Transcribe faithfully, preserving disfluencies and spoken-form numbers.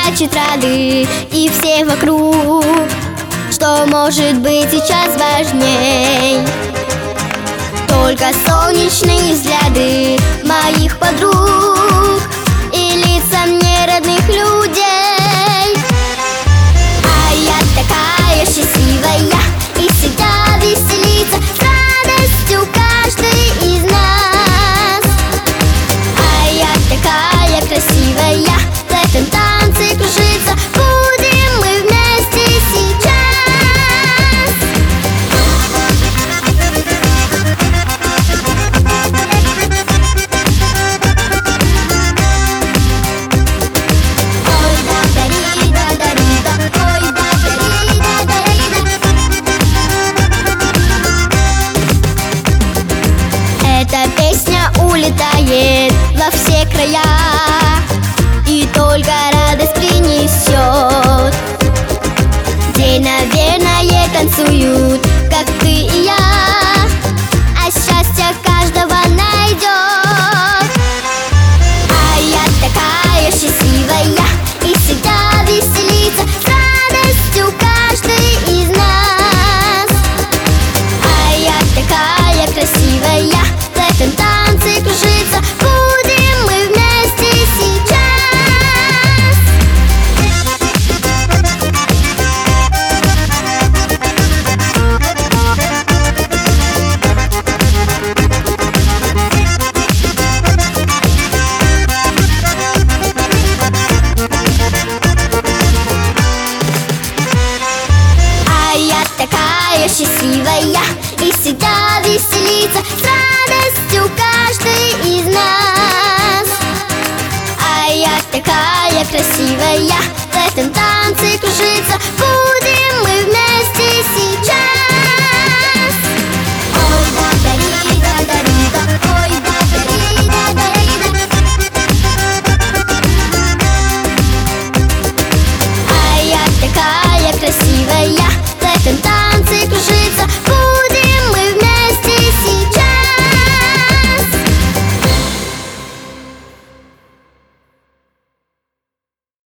скачет рады, и все вокруг. Что может быть сейчас важней? Только солнечные взгляды моих подруг и лица мне родных людей. А я такая счастливая и всегда веселится с радостью каждый из нас. А я такая красивая, в этом танце кружится. Будем мы вместе сейчас. Ой, да, дари, да, дари, да, ой, да, дари, да, дари, да. Эта песня улетает во все края и только радость принесет. Где, наверное, танцуют, как ты и я, а счастье каждого найдет. А я такая счастливая и всегда веселится с радостью каждый из нас. А я такая красивая, в этом танце кружится. Будем мы вместе сейчас. А я такая счастливая и всегда веселится с радостью каждый из нас. А я такая красивая, в этом танце кружится.